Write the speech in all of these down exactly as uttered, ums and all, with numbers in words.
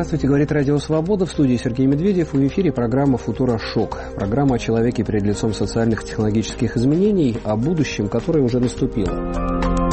Здравствуйте, говорит Радио Свобода, в студии Сергей Медведев, в эфире программа «Футура Шок». Программа о человеке перед лицом социальных и технологических изменений, о будущем, которое уже наступило.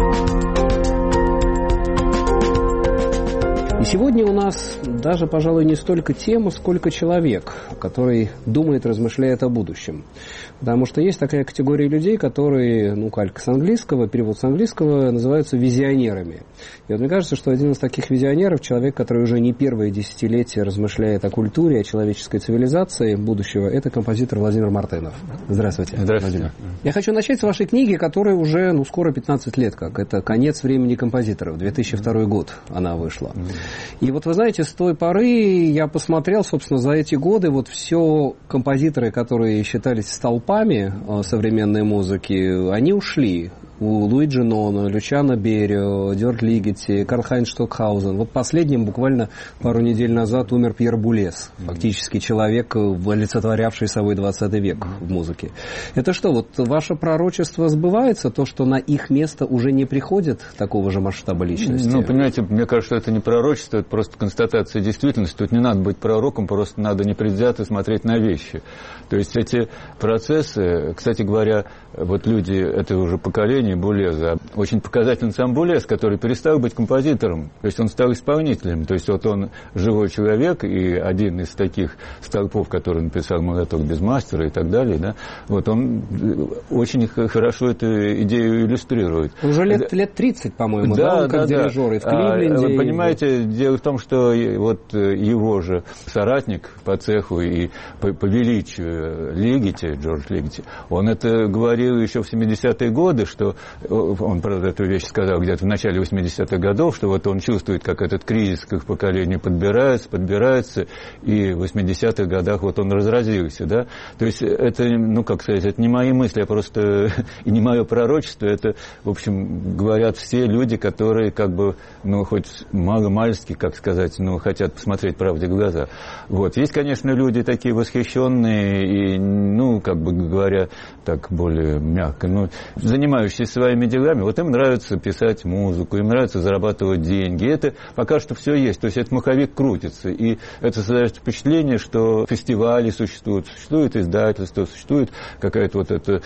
И сегодня у нас даже, пожалуй, не столько тема, сколько человек, который думает, размышляет о будущем. Потому что есть такая категория людей, которые, ну, калька с английского, перевод с английского, называются визионерами. И вот мне кажется, что один из таких визионеров, человек, который уже не первое десятилетие размышляет о культуре, о человеческой цивилизации будущего, это композитор Владимир Мартынов. Здравствуйте. Здравствуйте. Владимир. Я хочу начать с вашей книги, которая уже, ну, скоро пятнадцать лет как. Это «Конец времени композиторов», две тысячи второй год она вышла. И вот вы знаете, с той поры я посмотрел, собственно, за эти годы вот все композиторы, которые считались столпами современной музыки, они ушли. У Луиджи Ноно, Лючано Берио, Дёрк Лигетти, Карл-Хайнц Штокхаузен. Вот последним, буквально пару недель назад, умер Пьер Булес. Фактически человек, олицетворявший собой двадцатый век в музыке. Это что, вот ваше пророчество сбывается? То, что на их место уже не приходит такого же масштаба личности? Ну, понимаете, мне кажется, это не пророчество, это просто констатация действительности. Тут не надо быть пророком, просто надо непредвзято смотреть на вещи. То есть эти процессы, кстати говоря, вот люди, это уже поколение Булеза, очень показательный сам Булес, который перестал быть композитором, то есть он стал исполнителем, то есть вот он живой человек и один из таких столпов, который написал «Молоток без мастера» и так далее, да, вот он очень хорошо эту идею иллюстрирует. Уже лет, лет тридцать, по-моему, да, да, он как да, дирижер, да. И в Кливленде. А, вы понимаете, дело в том, что вот его же соратник по цеху и по, по величию Лигетти, Джордж Лигетти, он это говорил еще в семидесятые годы, что он, правда, эту вещь сказал где-то в начале восьмидесятых годов, что вот он чувствует, как этот кризис к их поколению подбирается, подбирается, и в восьмидесятых годах вот он разразился, да. То есть это, ну, как сказать, это не мои мысли, а просто и не мое пророчество, это, в общем, говорят все люди, которые, как бы, ну, хоть мало-мальски, как сказать, ну, хотят посмотреть правде в глаза. Вот. Есть, конечно, люди такие восхищенные и, ну, как бы говоря, так более мягко, ну, занимающиеся своими делами, вот им нравится писать музыку, им нравится зарабатывать деньги. Это пока что все есть. То есть этот маховик крутится. И это создает впечатление, что фестивали существуют, существует издательство, существует какая-то вот эта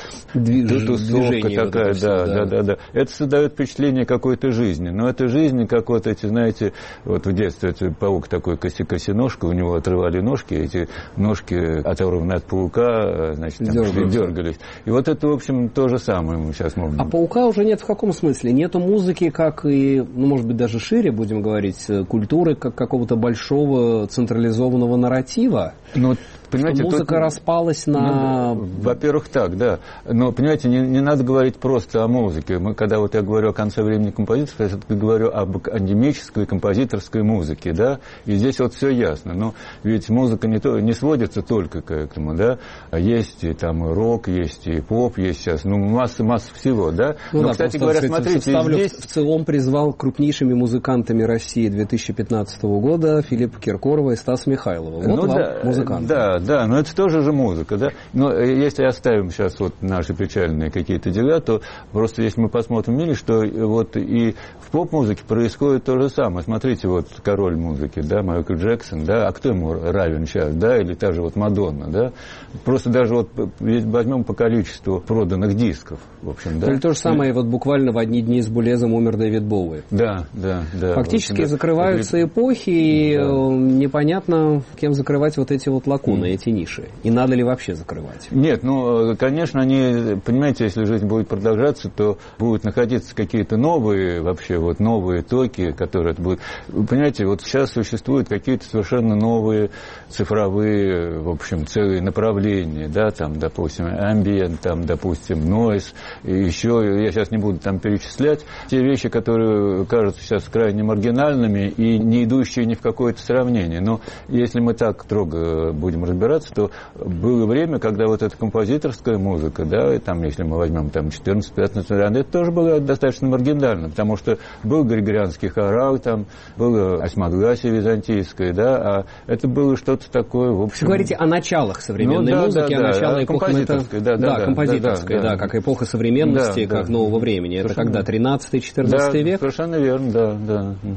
тусовка такая. Вот да, да, да, да, да. Это создает впечатление какой-то жизни. Но эта жизнь, как вот эти, знаете, вот в детстве этот паук такой коси-косиножка, у него отрывали ножки, эти ножки, оторванные от паука, значит, там дергались. И вот это, в общем, то же самое мы сейчас можем. А паука уже нет в каком смысле? Нету музыки, как и, ну, может быть, даже шире, будем говорить, культуры, как какого-то большого централизованного нарратива? Ну, понимаете, что музыка тут распалась на... Ну, во-первых, так, да. Но, понимаете, не, не надо говорить просто о музыке. Мы, когда вот я говорю о конце времени композиторов, я говорю об академической композиторской музыке, да, и здесь вот все ясно. Но ведь музыка не, то, не сводится только к этому, да. Есть и там и рок, есть и поп, есть сейчас, ну, масса-масса всего, да. Ну, но, да, кстати говоря, смотрите, здесь... В целом призвал крупнейшими музыкантами России две тысячи пятнадцатого года Филиппа Киркорова и Стаса Михайлова. Вот ну, вам да, музыканты. Да, да, но это тоже же музыка, да. Но если оставим сейчас вот наши печальные какие-то дела, то просто если мы посмотрим в мире, что вот и в поп-музыке происходит то же самое. Смотрите, вот король музыки, да, Майкл Джексон, да, а кто ему равен сейчас, да, или та же вот Мадонна, да. Просто даже вот возьмем по количеству проданных дисков, в общем, да. Или то же самое, вот буквально в одни дни с Булезом умер Дэвид Боуи. Да, да, да. Фактически общем, да. закрываются эпохи, и да. непонятно, кем закрывать вот эти вот лакуны, mm. эти ниши. И надо ли вообще закрывать? Нет, ну, конечно, они, понимаете, если жизнь будет продолжаться, то будут находиться какие-то новые, вообще, вот новые токи, которые это будут. Вы понимаете, вот сейчас существуют какие-то совершенно новые цифровые, в общем, целые направления, да, там, допустим, ambient, там, допустим, noise, и еще, я сейчас не буду там перечислять, те вещи, которые кажутся сейчас крайне маргинальными и не идущие ни в какое-то сравнение. Но если мы так строго будем разбираться, то было время, когда вот эта композиторская музыка, да, и там, если мы возьмем там четырнадцать-пятнадцать это тоже было достаточно маргинально, потому что был григорианский хорал, там было осьмогласие византийское, да, а это было что-то такое, в общем... Вы говорите о началах современной ну, да, музыки, да, о да, началах эпохи... Композиторской, да, да, да, композиторской, да, да, да, как эпоха современности, да, как да, нового времени. Это когда, тринадцатый-четырнадцатый да, век? Совершенно верно, да, да. Угу.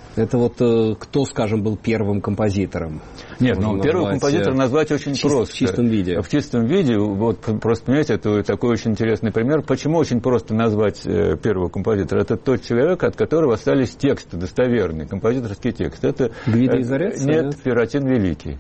Это вот э, кто, скажем, был первым композитором? Нет, ну первого композитора назвать очень чист, просто. В чистом виде. В чистом виде, вот просто, понимаете, это такой очень интересный пример. Почему очень просто назвать э, первого композитора? Это тот человек, от которого остались тексты достоверные, композиторский текст. Это Гвидо из Аретино? Нет, нет, Перотин Великий.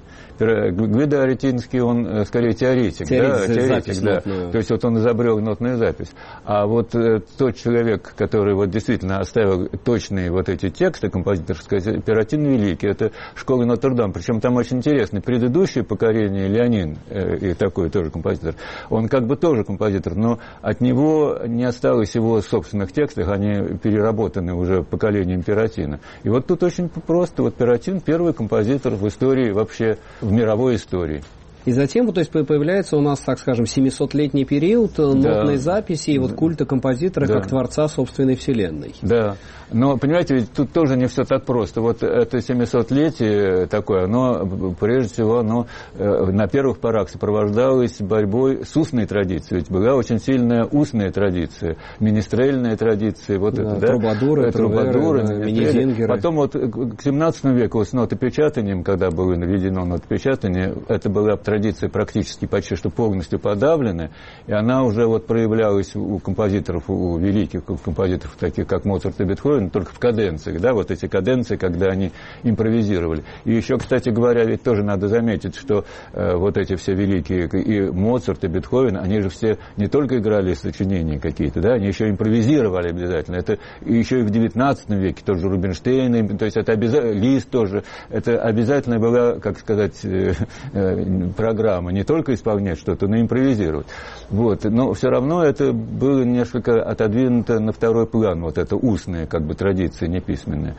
Гвидо Аретинский, он скорее теоретик, теоретик, да, теоретик, запись да. Нотную. То есть вот он изобрел нотную запись. А вот э, тот человек, который вот действительно оставил точные вот эти тексты композиторские, Перотин Великий, это школа Нотр-Дам. Причем там очень интересно, предыдущее поколение, Леонин, э, и такой тоже композитор, он как бы тоже композитор, но от него не осталось его собственных текстов, они переработаны уже поколением Перотина. И вот тут очень просто, вот Перотин первый композитор в истории вообще, в мировой истории. И затем, то есть, появляется у нас, так скажем, семисотлетний период нотной да. записи и вот культа композитора да. как творца собственной вселенной. Да. Но, понимаете, ведь тут тоже не все так просто. Вот это семисотлетие такое, оно, прежде всего, оно на первых порах сопровождалось борьбой с устной традицией. Ведь была очень сильная устная традиция, министрельная традиция. Вот да, это, да? Трубадуры, трубадуры, да, мини-зингеры. Потом вот к семнадцатому веку с нотопечатанием, когда было введено нотопечатание, это была традиция практически почти что полностью подавлена, и она уже вот проявлялась у композиторов, у великих композиторов, таких как Моцарт и Бетховен, только в каденциях, да, вот эти каденции, когда они импровизировали. И еще, кстати говоря, ведь тоже надо заметить, что э, вот эти все великие, и Моцарт, и Бетховен, они же все не только играли сочинения какие-то, да, они еще импровизировали обязательно. Это еще и в девятнадцатом веке, тоже Рубинштейн, то есть это обязательно, Лист тоже, это обязательно была, как сказать, э, э, программа, не только исполнять что-то, но и импровизировать. Вот. Но все равно это было несколько отодвинуто на второй план, вот это устное, как бы, традиция неписьменная.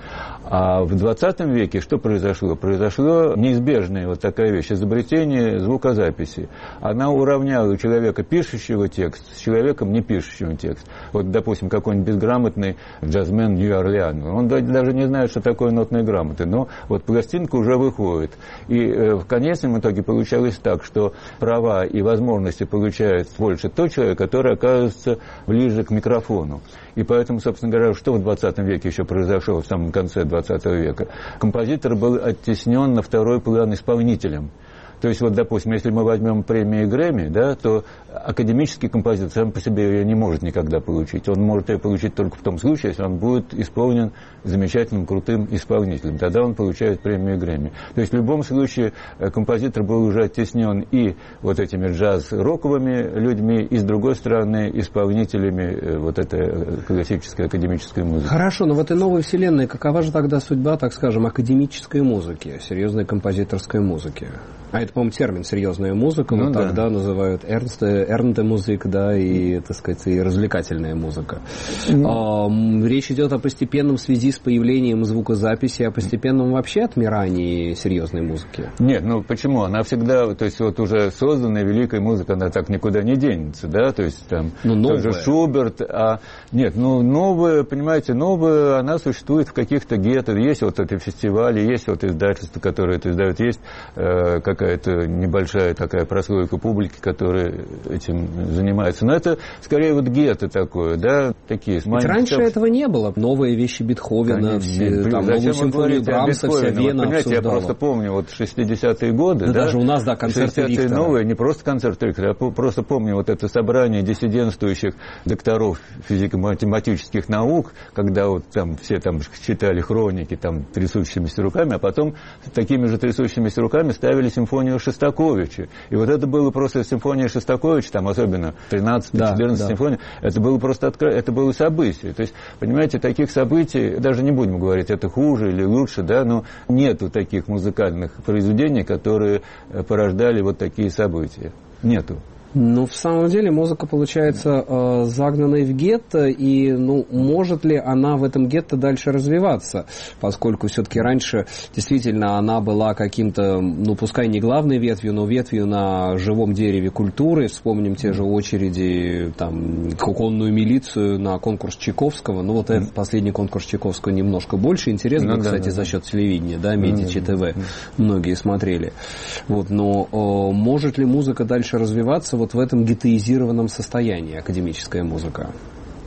А в двадцатом веке что произошло? Произошло неизбежная вот такая вещь, изобретение звукозаписи. Она уравняла человека, пишущего текст, с человеком, не пишущим текст. Вот, допустим, какой-нибудь безграмотный джазмен Нью-Орлеан, он даже не знает, что такое нотные грамоты, но вот пластинка уже выходит. И э, в конечном итоге получалось так, что права и возможности получает больше тот человек, который оказывается ближе к микрофону. И поэтому, собственно говоря, что в двадцатом веке еще произошло, в самом конце двадцатого века? Композитор был оттеснен на второй план исполнителем. То есть, вот, допустим, если мы возьмем премию Грэмми, да, то академический композитор сам по себе ее не может никогда получить. Он может ее получить только в том случае, если он будет исполнен замечательным, крутым исполнителем. Тогда он получает премию Грэмми. То есть, в любом случае, композитор был уже оттеснен и вот этими джаз-роковыми людьми, и, с другой стороны, исполнителями вот этой классической академической музыки. Хорошо, но в этой новой вселенной какова же тогда судьба, так скажем, академической музыки, серьезной композиторской музыки? А это, по-моему, термин «серьезная музыка», ну, вот да. Тогда называют эрнте музык, да, и, так сказать, и развлекательная музыка. Mm. А, речь идет о постепенном, в связи с появлением звукозаписи, о постепенном вообще отмирании серьезной музыки? Нет, ну почему? Она всегда, то есть вот уже созданная великая музыка, она так никуда не денется, да, то есть там ну, тоже Шуберт, а нет, ну новая, понимаете, новая, она существует в каких-то гетто, есть вот эти фестивали, есть вот издательства, которые это издают, есть э, как какая-то небольшая такая прослойка публики, которая этим занимается. Но это скорее вот гетто такое, да, такие. Ведь раньше цеп... этого не было. Новые вещи Бетховена, все, там, новую симфонию Брамса, вся Вена вот, понимаете, обсуждала. Я просто помню вот шестидесятые годы, да, да, даже у нас, да, концерты Рихтера. Новые, не просто концерты Рихтера, я просто помню вот это собрание диссидентствующих докторов физико-математических наук, когда вот там все там читали хроники там трясущимися руками, а потом такими же трясущимися руками ставили симфонию симфонию Шостаковича. И вот это было просто симфония Шостаковича, там особенно тринадцатая, четырнадцатая да, симфония, да. Это было просто откро... это было событие. То есть, понимаете, таких событий, даже не будем говорить, это хуже или лучше, да, но нету таких музыкальных произведений, которые порождали вот такие события. Нету. Ну, в самом деле, музыка, получается, э, загнанной в гетто, и, ну, может ли она в этом гетто дальше развиваться, поскольку все-таки раньше, действительно, она была каким-то, ну, пускай не главной ветвью, но ветвью на живом дереве культуры. Вспомним те же очереди, там, куконную милицию на конкурс Чайковского. Ну, вот mm-hmm. этот последний конкурс Чайковского немножко больше интерес был, ну, кстати, да, за счет телевидения, да, Медичи mm-hmm. ТВ, многие смотрели. Вот, но э, может ли музыка дальше развиваться вот в этом геттоизированном состоянии, академическая музыка?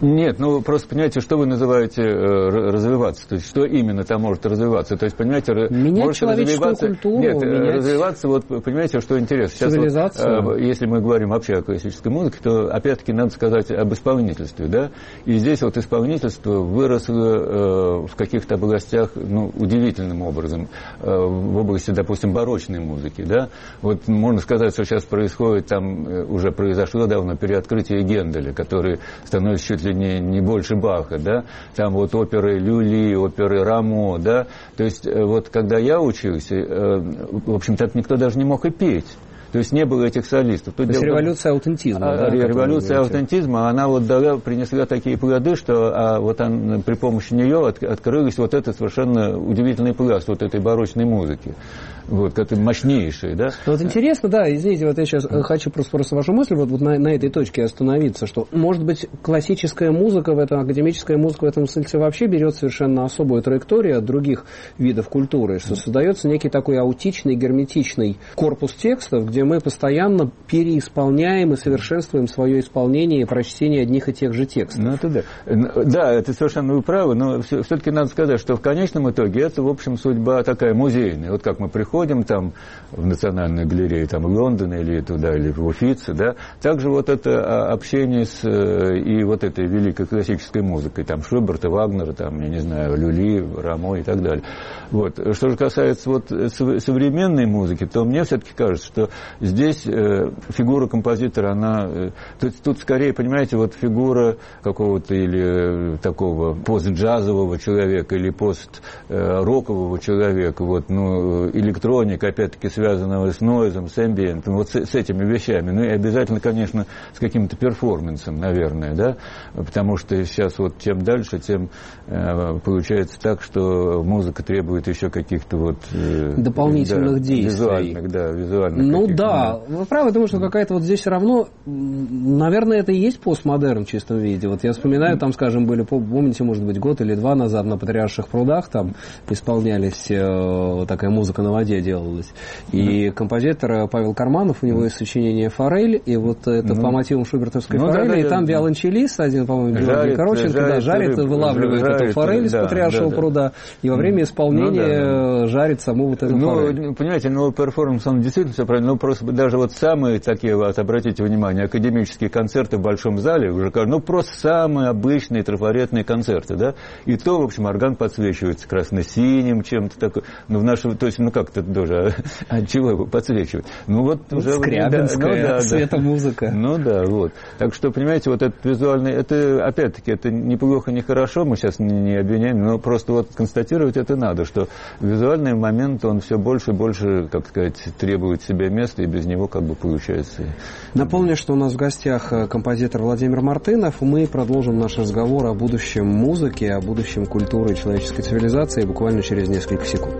Нет, ну просто понимаете, что вы называете э, развиваться? То есть что именно там может развиваться? То есть, понимаете, менять может человеческую развиваться, культуру, нет, менять развиваться, вот понимаете, что интересно. Сейчас цивилизацию. Вот, э, если мы говорим вообще о классической музыке, то опять-таки надо сказать об исполнительстве, да? И здесь вот исполнительство выросло э, в каких-то областях, ну, удивительным образом, э, в области, допустим, барочной музыки, да? Вот можно сказать, что сейчас происходит, там э, уже произошло давно переоткрытие Генделя, который становится чуть ли не, не больше Баха, да? Там вот оперы Люли, оперы Рамо, да? То есть э, вот когда я учился, э, в общем, так никто даже не мог и петь. То есть не было этих солистов. Тут То есть дело... революция аутентизма. А, да, революция аутентизма, она вот дала, принесла такие плоды, что а, вот он, при помощи нее от, открылись вот этот совершенно удивительный пласт вот этой барочной музыки. Вот, как мощнейший, да? Вот интересно, да, извините, вот я сейчас хочу просто, просто вашу мысль вот, вот на, на этой точке остановиться, что, может быть, классическая музыка в этом, академическая музыка в этом смысле вообще берет совершенно особую траекторию от других видов культуры, что создается некий такой аутичный, герметичный корпус текстов, где мы постоянно переисполняем и совершенствуем свое исполнение и прочтение одних и тех же текстов. Ну, это да. Да, это совершенно вы правы, но все-таки надо сказать, что в конечном итоге это, в общем, судьба такая музейная. Вот как мы приходим ходим там в Национальную галерею там, в Лондоне или туда, или в Уфице, да, также вот это общение с и вот этой великой классической музыкой, там Шуберта, Вагнера, там, я не знаю, Люли, Рамо и так далее. Вот. Что же касается вот современной музыки, то мне все-таки кажется, что здесь э, фигура композитора, она... Э, тут, тут скорее, понимаете, вот фигура какого-то или такого постджазового человека, или пост-рокового человека, вот, ну, электроника, опять-таки, связанного с нойзом, с эмбиентом, вот с, с этими вещами. Ну и обязательно, конечно, с каким-то перформансом, наверное, да, потому что сейчас вот чем дальше, тем э, получается так, что музыка требует еще каких-то вот... Э, дополнительных да, действий. Визуальных, да, визуальных. Ну да, да, вы правы, потому что какая-то вот здесь все равно, наверное, это и есть постмодерн в чистом виде. Вот я вспоминаю, там, скажем, были, помните, может быть, год или два назад на Патриарших прудах, там исполнялись э, такая музыка на воде делалась. И mm-hmm. композитор Павел Карманов, у него mm-hmm. есть сочинение «Форель», и вот это mm-hmm. по мотивам шубертовской ну, «Форели», да, да, и там да, виолончелист один, по-моему, Георгий Коровченко, жарит, да, жарит, рыб, вылавливает жарит, эту форель из да, Патриаршего да, пруда, и во время исполнения ну, да, жарит саму вот эту ну, форель. Понимаете, ну, перформанс, он действительно все правильно, но просто даже вот самые такие, вот, обратите внимание, академические концерты в большом зале, уже, ну, просто самые обычные трафаретные концерты, да, и то, в общем, орган подсвечивается красно-синим чем-то такое, ну, в нашем, то есть, ну, как-то тоже, от чего его подсвечивать? Ну, вот, вот уже... Скрябинская, да, ну, да, светомузыка. Ну, да, вот. Так что, понимаете, вот этот визуальный, это, опять-таки, это неплохо, не хорошо, мы сейчас не, не обвиняем, но просто вот констатировать это надо, что визуальный момент, он все больше и больше, как сказать, требует себе места, и без него как бы получается. Напомню, что у нас в гостях композитор Владимир Мартынов. Мы продолжим наш разговор о будущем музыки, о будущем культуры и человеческой цивилизации буквально через несколько секунд.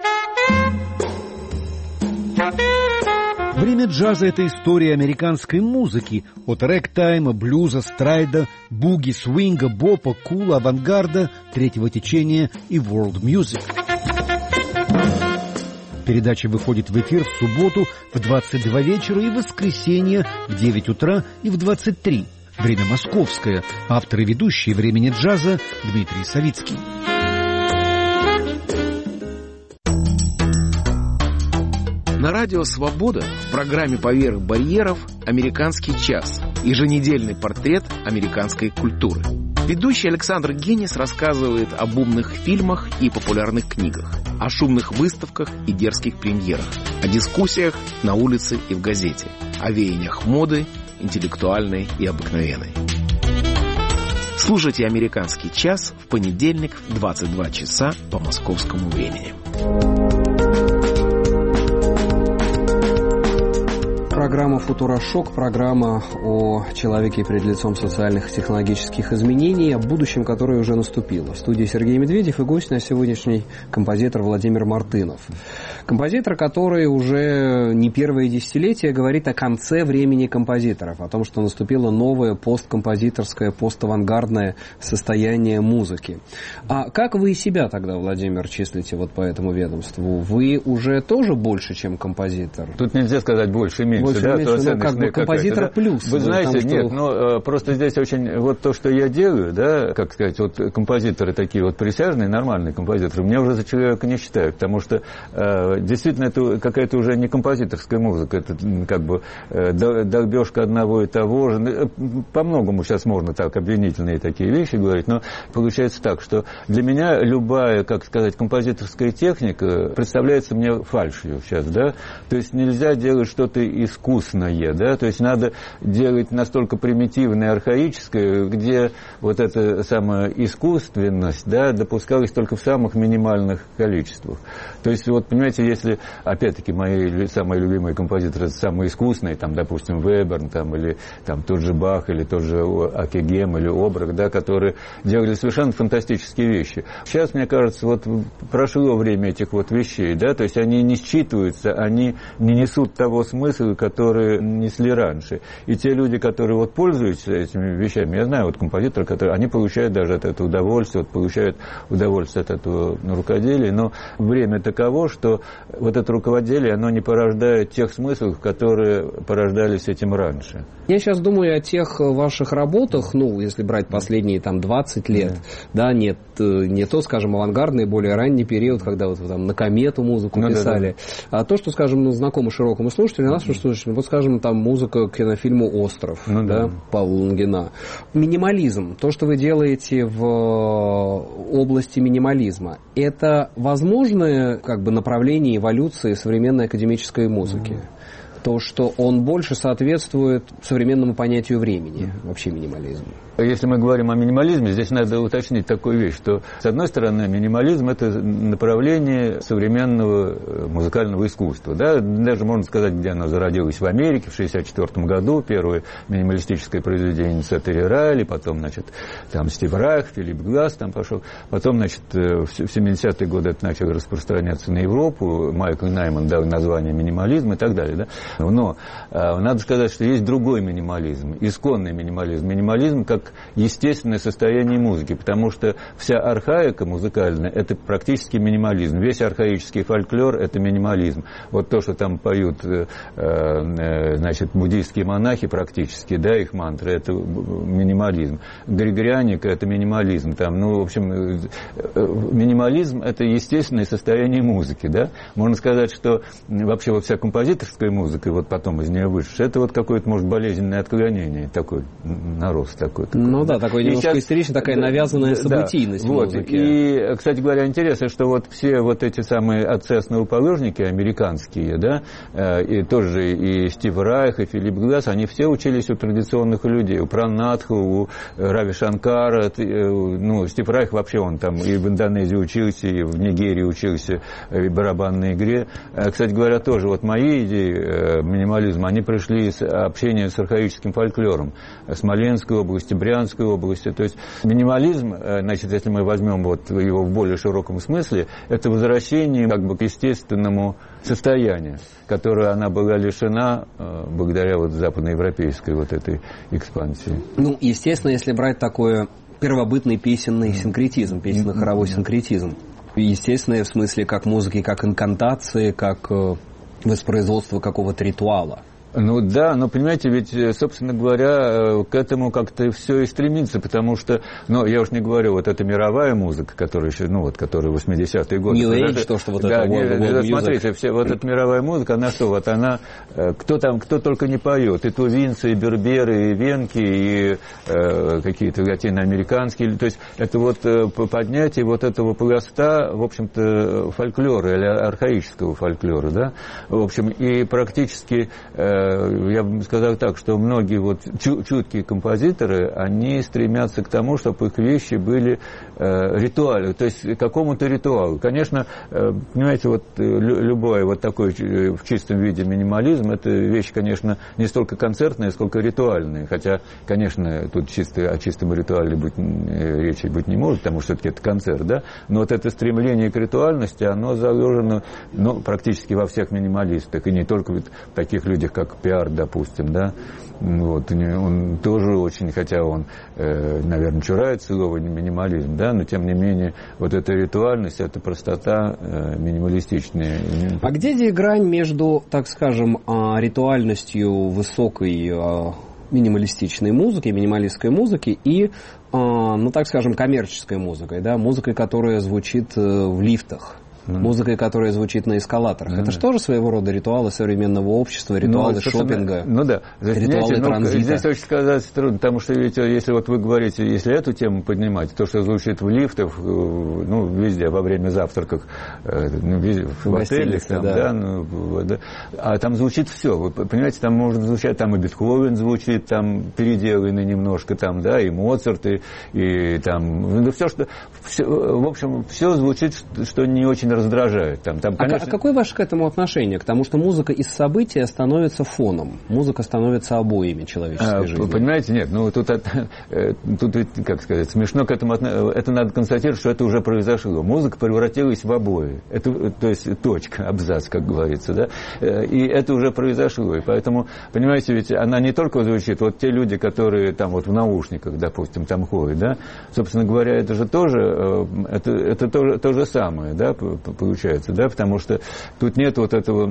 Время джаза – это история американской музыки. От рэк-тайма, блюза, страйда, буги, свинга, бопа, кула, авангарда, третьего течения и world music. Передача выходит в эфир в субботу в двадцать два вечера и в воскресенье в девять утра и в двадцать три. Время московское. Автор и ведущий «Времени джаза» Дмитрий Савицкий. На радио «Свобода» в программе «Поверх барьеров» «Американский час» – еженедельный портрет американской культуры. Ведущий Александр Генис рассказывает об умных фильмах и популярных книгах, о шумных выставках и дерзких премьерах, о дискуссиях на улице и в газете, о веяниях моды, интеллектуальной и обыкновенной. Слушайте «Американский час» в понедельник в двадцать два часа по московскому времени. Программа «Футурошок», программа о человеке перед лицом социальных и технологических изменений, о будущем, которое уже наступило. В студии Сергей Медведев и гость на сегодняшний композитор Владимир Мартынов. Композитор, который уже не первое десятилетие говорит о конце времени композиторов, о том, что наступило новое посткомпозиторское, поставангардное состояние музыки. А как вы себя тогда, Владимир, числите вот по этому ведомству? Вы уже тоже больше, чем композитор? Тут нельзя сказать больше и меньше. Больше, да? меньше, конечно, ну, как бы композитор плюс. Вы знаете, что... нет, ну, просто здесь очень, вот то, что я делаю, да, как сказать, вот композиторы такие вот присяжные, нормальные композиторы, меня уже за человека не считают, потому что э, действительно это какая-то уже не композиторская музыка, это как бы э, долбежка одного и того же. По-многому сейчас можно так обвинительные такие вещи говорить, но получается так, что для меня любая, как сказать, композиторская техника представляется мне фальшью сейчас, да, то есть нельзя делать что-то искусное, да, то есть надо делать настолько примитивное, архаическое, где вот эта самая искусственность, да, допускалась только в самых минимальных количествах. То есть, вот, понимаете, если, опять-таки, мои самые любимые композиторы, самые искусные, там, допустим, Веберн, там, или там, тот же Бах, или тот же Акегем, или Обрах, да, которые делали совершенно фантастические вещи. Сейчас, мне кажется, вот прошло время этих вот вещей, да, то есть они не считываются, они не несут того смысла, который несли раньше. И те люди, которые вот пользуются этими вещами, я знаю вот композиторы, которые, они получают даже от этого удовольствие, вот получают удовольствие от этого рукоделия, но время таково, что вот это рукоделие, оно не порождает тех смыслов, которые порождались этим раньше. Я сейчас думаю о тех ваших работах, ну, если брать последние там двадцать лет, да, да нет, не то, скажем, авангардный, более ранний период, когда вот там на комету музыку ну, писали, да, да. а то, что, скажем, ну, знакомо широкому слушателю, нас mm-hmm. вот, скажем, там музыка к кинофильму «Остров», ну, да, да, Павла Лунгина. Минимализм, то, что вы делаете в области минимализма, это возможное как бы направление эволюции современной академической музыки? Mm-hmm. То, что он больше соответствует современному понятию времени, вообще минимализму. Если мы говорим о минимализме, здесь надо уточнить такую вещь, что, с одной стороны, минимализм – это направление современного музыкального искусства. Да? Даже можно сказать, где оно зародилось в Америке в шестьдесят четвёртом году. Первое минималистическое произведение Цетери Райли, потом, значит, там Стив Райх, Филипп Гласс там пошел. Потом, значит, в семидесятые годы это начало распространяться на Европу. Майкл Найман дал название минимализм и так далее. Да? Но надо сказать, что есть другой минимализм, исконный минимализм. Минимализм как естественное состояние музыки, потому что вся архаика музыкальная – это практически минимализм. Весь архаический фольклор – это минимализм. Вот то, что там поют э, э, значит, буддийские монахи практически, да, их мантры – это минимализм. Григорианика – это минимализм. Там, ну, в общем, э, минимализм – это естественное состояние музыки. Да? Можно сказать, что вообще вот вся композиторская музыка, и вот потом из нее вышедшая, это вот какое-то, может, болезненное отклонение, такой нарост такой. Ну да, такой немножко сейчас... истеричный, такая навязанная событийность да, вот. музыки. И, кстати говоря, интересно, что вот все вот эти самые отцы-основоположники американские, да, и тоже и Стив Райх, и Филипп Гласс, они все учились у традиционных людей, у Пранатха, у Рави Шанкара, ну, Стив Райх вообще, он там и в Индонезии учился, и в Нигерии учился, и в барабанной игре. Кстати говоря, тоже вот мои идеи минимализма, они пришли из общения с архаическим фольклором, Смоленской области, Брянской области. То есть минимализм, значит, если мы возьмем вот его в более широком смысле, это возвращение как бы к естественному состоянию, которое она была лишена благодаря вот западноевропейской вот этой экспансии. Ну, естественно, если брать такой первобытный песенный синкретизм, песенно-хоровой синкретизм, естественно, в смысле как музыки, как инкантации, как воспроизводство какого-то ритуала. Ну да, но понимаете, ведь, собственно говоря, к этому как-то все и стремится, потому что, ну, я уж не говорю, вот эта мировая музыка, которая еще, ну, вот, которая восьмидесятые годы. New Age, то, что вот да, это... Да, да, смотрите, все, вот эта мировая музыка, она что, вот она, кто там, кто только не поет, и тувинцы, и берберы, и венки, и э, какие-то латиноамериканские, то есть это вот поднятие вот этого пласта, в общем-то, фольклора, или архаического фольклора, да, в общем, и практически... Э, я бы сказал так, что многие вот чуткие композиторы, они стремятся к тому, чтобы их вещи были э, ритуалы, то есть к какому-то ритуалу. Конечно, э, понимаете, вот любой вот такой в чистом виде минимализм, это вещь, конечно, не столько концертная, сколько ритуальная. Хотя, конечно, тут чисто, о чистом ритуале быть, речи быть не может, потому что все-таки это концерт, да? Но вот это стремление к ритуальности, оно заложено, ну, практически во всех минималистах, и не только в таких людях, как как Пиар, допустим, да. Вот, он тоже очень, хотя он, э, наверное, чурается слова минимализм, да, но тем не менее вот эта ритуальность, эта простота э, минималистичная. А где здесь грань между, так скажем, ритуальностью высокой минималистичной музыки, минималистской музыки и, ну так скажем, коммерческой музыкой, да, музыкой, которая звучит в лифтах? Mm. Музыкой, которая звучит на эскалаторах. Mm. Это же тоже своего рода ритуалы современного общества, ритуалы ну, шопинга, ну, да. ритуалы Знаете, транзита. Ну, здесь очень сказать трудно, потому что ведь, если вот вы говорите, если эту тему поднимать, то, что звучит в лифтах, ну, везде, во время завтраков, ну, везде, в, в отелях, там, да. Да, ну, да, а там звучит все. Вы понимаете, там может звучать, там и Бетховен звучит, там переделанный немножко, там, да, и Моцарт, и, и там, ну, все, что, все, в общем, все звучит, что не очень раздражает. Там, там, конечно... А какое ваше к этому отношение? К тому, что музыка из события становится фоном. Музыка становится обоями человеческой а, жизни. Понимаете, нет, ну тут, тут, как сказать, смешно к этому относиться. Это надо констатировать, что это уже произошло. Музыка превратилась в обои. Это, то есть точка, абзац, как говорится, да. И это уже произошло. И поэтому, понимаете, ведь она не только звучит, вот те люди, которые там вот в наушниках, допустим, там ходят, да, собственно говоря, это же тоже, это, это то, то же самое, да, получается, да, потому что тут нет вот этого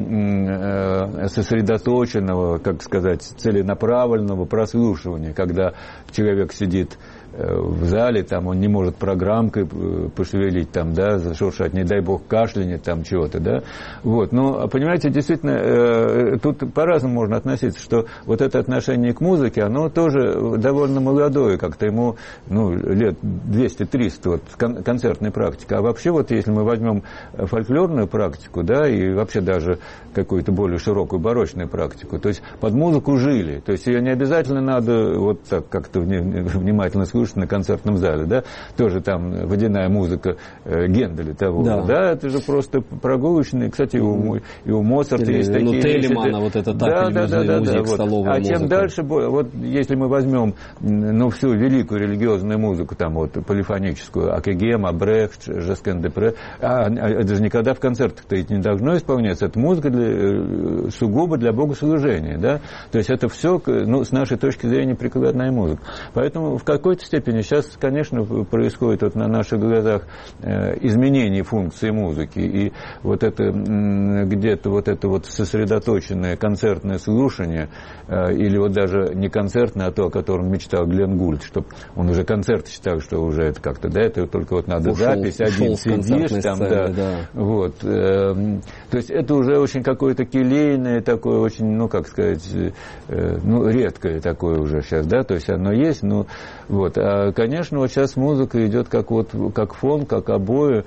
сосредоточенного, как сказать, целенаправленного прослушивания, когда человек сидит в зале, там он не может программкой пошевелить, там, да, зашуршать, не дай бог кашлянет, там чего-то, да, вот, но, понимаете, действительно, тут по-разному можно относиться, что вот это отношение к музыке, оно тоже довольно молодое, как-то ему, ну, лет двести-триста, вот, концертной практики, а вообще, вот, если мы возьмем фольклорную практику, да, и вообще даже какую-то более широкую барочную практику, то есть под музыку жили, то есть ее не обязательно надо вот так как-то внимательно слушать на концертном зале, да, тоже там водяная музыка э, Генделя того, да. да, это же просто прогулочные, кстати, и у, и у Моцарта Или, есть такие ну, вещи. Телемана, вот это так, да, да, да, да, музыка, да, вот. столовая А музыка. чем дальше, вот если мы возьмем, ну, всю великую религиозную музыку, там вот полифоническую, Акегема, Брехт, Жескен-де-Пре, а, это же никогда в концертах-то не должно исполняться, это музыка для, сугубо для богослужения, да, то есть это все, ну, с нашей точки зрения, прикладная музыка. Поэтому в какой-то степени сейчас, конечно, происходит вот на наших глазах э, изменение функции музыки, и вот это м, где-то вот это вот сосредоточенное концертное слушание, э, или вот даже не концертное, а то, о котором мечтал Глен Гульд, чтобы он уже концерт считал, что уже это как-то, да, это только вот надо ушел, запись, один сидишь там, сцены, да, да, вот, э, то есть это уже очень какое-то келейное, такое очень, ну, как сказать, э, ну, редкое такое уже сейчас, да, то есть оно есть, ну, вот, а, конечно, вот сейчас музыка идет как вот как фон, как обои,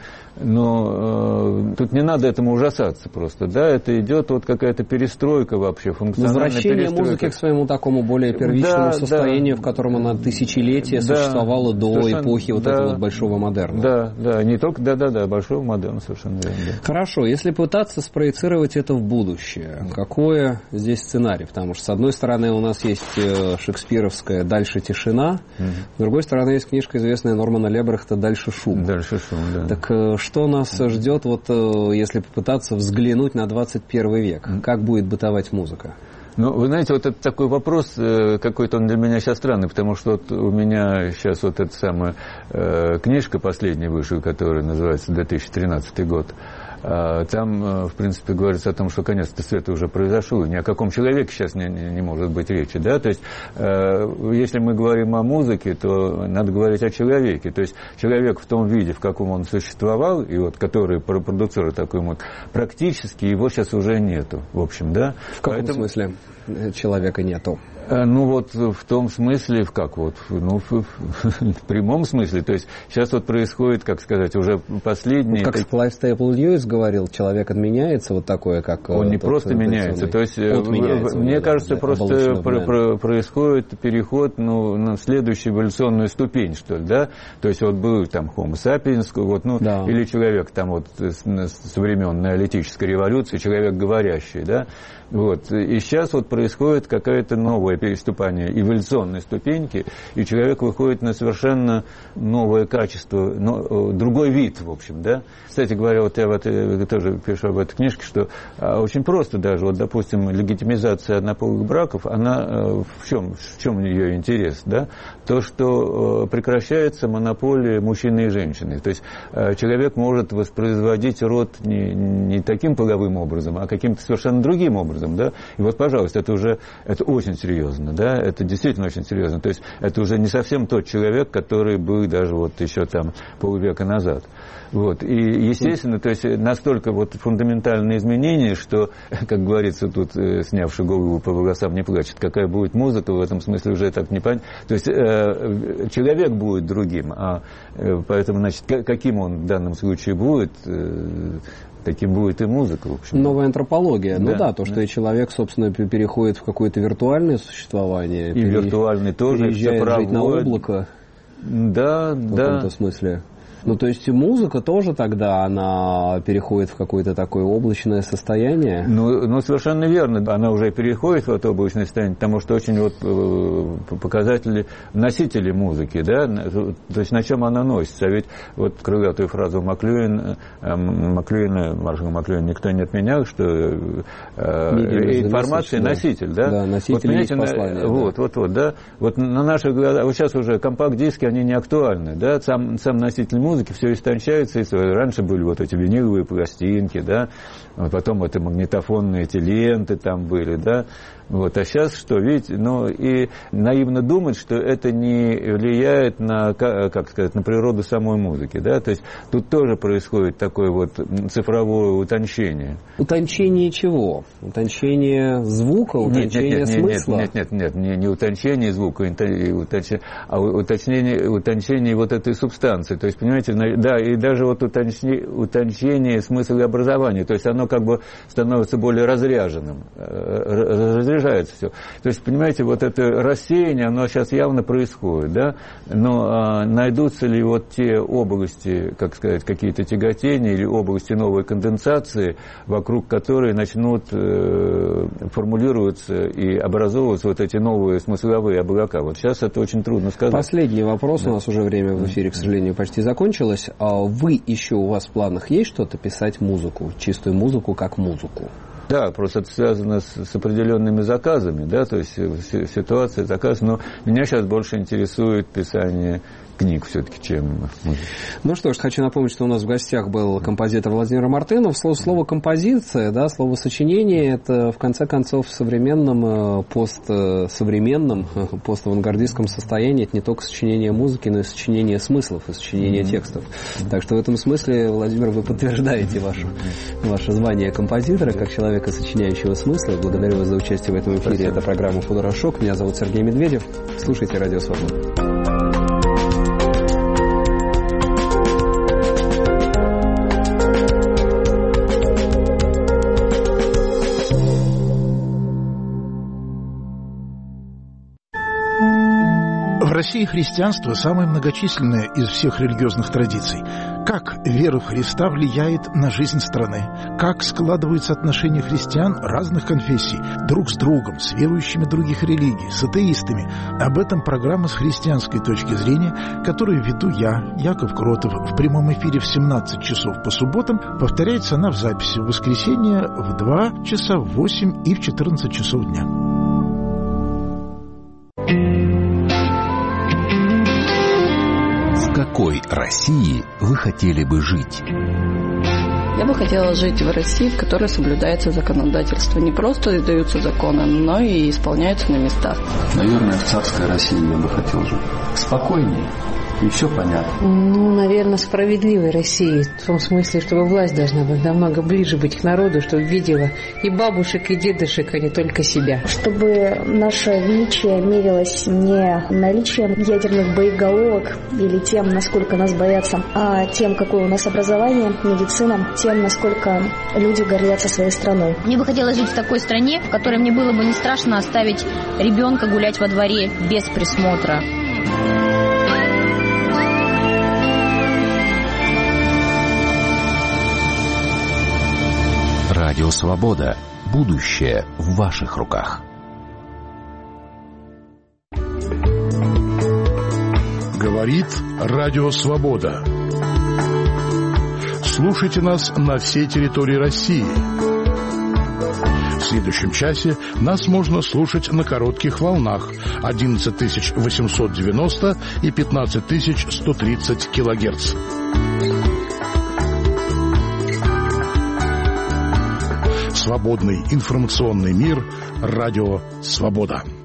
но э, тут не надо этому ужасаться просто, да, это идет вот какая-то перестройка вообще, функциональная возвращение перестройка. Музыки к своему такому более первичному да, состоянию, да, в котором она тысячелетия да, существовала до совершенно, эпохи вот да, этого вот большого модерна. Да, да, не только, да-да-да, большого модерна, совершенно верно. Да. Хорошо, если пытаться спроецировать это в будущее, какой здесь сценарий? Потому что, с одной стороны, у нас есть шекспировская «Дальше тишина», угу. С другой стороны, есть книжка известная Нормана Лебрехта «Дальше шум». Дальше шум, да. Так что нас ждет, вот, если попытаться взглянуть на двадцать первый век? Как будет бытовать музыка? Ну, вы знаете, вот это такой вопрос, какой-то он для меня сейчас странный, потому что вот у меня сейчас вот эта самая э, книжка последняя вышла, которая называется «две тысячи тринадцатый год». Там, в принципе, говорится о том, что конец-то света уже произошел, ни о каком человеке сейчас не, не может быть речи, да, то есть, если мы говорим о музыке, то надо говорить о человеке, то есть, человек в том виде, в каком он существовал, и вот, который продуцирует такую музыку, практически его сейчас уже нету, в общем, да. В каком Поэтому... смысле человека нету? Ну, вот в том смысле, в как вот, ну, в, в прямом смысле, то есть сейчас вот происходит, как сказать, уже последние... Как Клайв Стейпл Льюис говорил, человек отменяется, вот такое, как... Он не просто меняется, то есть, меняется, мне кажется, да, просто про, про, происходит переход, ну, на следующую эволюционную ступень, что ли, да, то есть вот был там Homo sapiens, вот, ну, да. Или человек там вот с, со времен неолитической революции, человек говорящий, да, вот, и сейчас вот происходит какая-то новая такое переступание эволюционной ступеньки, и человек выходит на совершенно новое качество, но, другой вид, в общем, да. Кстати говоря, вот я вот, тоже пишу об этой книжке, что очень просто даже, вот, допустим, легитимизация однополых браков, она в чем, в чем ее интерес, да? То, что прекращается монополия мужчины и женщины. То есть человек может воспроизводить род не, не таким половым образом, а каким-то совершенно другим образом, да? И вот, пожалуйста, это уже, это очень серьезно, да? Это действительно очень серьезно. То есть это уже не совсем тот человек, который был даже вот еще там полвека назад. Вот. И, естественно, то есть настолько вот фундаментальные изменения, что, как говорится, тут, снявший голову по волосам не плачет, какая будет музыка, в этом смысле уже так не понятно. То есть э, человек будет другим, а э, поэтому, значит, каким он в данном случае будет, э, таким будет и музыка, в общем. Новая антропология. Да, ну да, то, что да. И человек, собственно, переходит в какое-то виртуальное существование. И пере... виртуальный тоже. Переезжает жить на облако. Да, в да. В каком-то смысле. Ну, то есть музыка тоже тогда, она переходит в какое-то такое облачное состояние? Ну, ну, совершенно верно. Она уже переходит в это облачное состояние, потому что очень вот показатели носители музыки, да, то есть на чем она носится. А ведь вот крылатую фразу Маклюин, Маклюина, Маршала Маклюина никто не отменял, что информация носитель, да? Да, носитель вот, есть послание. Вот, да. вот, вот, да. Вот на наших глазах, вот сейчас уже компакт-диски, они не актуальны, да, сам, сам носитель музыки все истончается, и раньше были вот эти виниловые пластинки, да, потом это магнитофонные эти ленты там были, да, вот, а сейчас что, видите, ну, и наивно думать, что это не влияет на, как сказать, на природу самой музыки, да, то есть тут тоже происходит такое вот цифровое утончение. Утончение чего? Утончение звука, утончение нет, нет, нет, смысла? Нет, нет, нет, не, не утончение звука, утончение, а утончение, утончение вот этой субстанции, то есть, понимаете, да, и даже вот утончение, утончение смысла и образования, то есть оно как бы становится более разряженным, разряжается все. То есть, понимаете, вот это рассеяние, оно сейчас явно происходит, да, но а, найдутся ли вот те области, как сказать, какие-то тяготения или области новой конденсации, вокруг которой начнут э, формулироваться и образовываться вот эти новые смысловые облака. Вот сейчас это очень трудно сказать. Последний вопрос, да. У нас уже время в эфире, к сожалению, почти закончилось. А вы еще, у вас в планах есть что-то, писать музыку, чистую музыку как музыку? Да, просто это связано с, с определенными заказами, да, то есть ситуация, заказ, но меня сейчас больше интересует писание книг все-таки, чем музыка. Ну что ж, хочу напомнить, что у нас в гостях был композитор Владимир Мартынов. Слово, слово композиция, да, слово сочинение, это в конце концов в современном, постсовременном, поставангардистском состоянии это не только сочинение музыки, но и сочинение смыслов, и сочинение mm-hmm. текстов. Так что в этом смысле, Владимир, вы подтверждаете ваше, ваше звание композитора, как человека, сочиняющего смыслы. Благодарю вас за участие в этом эфире. Спасибо. Это программа «Футурошок». Меня зовут Сергей Медведев. Слушайте «Радио Свобода». В России христианство самое многочисленное из всех религиозных традиций. Как вера в Христа влияет на жизнь страны? Как складываются отношения христиан разных конфессий друг с другом, с верующими других религий, с атеистами? Об этом программа с христианской точки зрения, которую веду я, Яков Кротов, в прямом эфире в семнадцать часов по субботам. Повторяется она в записи в воскресенье в два часа, в восемь и в четырнадцать часов дня. В какой России вы хотели бы жить? Я бы хотела жить в России, в которой соблюдается законодательство. Не просто издаются законы, но и исполняются на местах. Наверное, в царской России я бы хотел жить. Спокойнее. И все понятно. Ну, наверное, справедливой России. В том смысле, чтобы власть должна быть намного ближе быть к народу, чтобы видела и бабушек, и дедушек, а не только себя. Чтобы наше величие мерилось не наличием ядерных боеголовок или тем, насколько нас боятся, а тем, какое у нас образование, медицина, тем, насколько люди гордятся своей страной. Мне бы хотелось жить в такой стране, в которой мне было бы не страшно оставить ребенка гулять во дворе без присмотра. Радио «Свобода». Будущее в ваших руках. Говорит Радио Свобода. Слушайте нас на всей территории России. В следующем часе нас можно слушать на коротких волнах одиннадцать тысяч восемьсот девяносто и пятнадцать тысяч сто тридцать килогерц. Свободный информационный мир. Радио Свобода.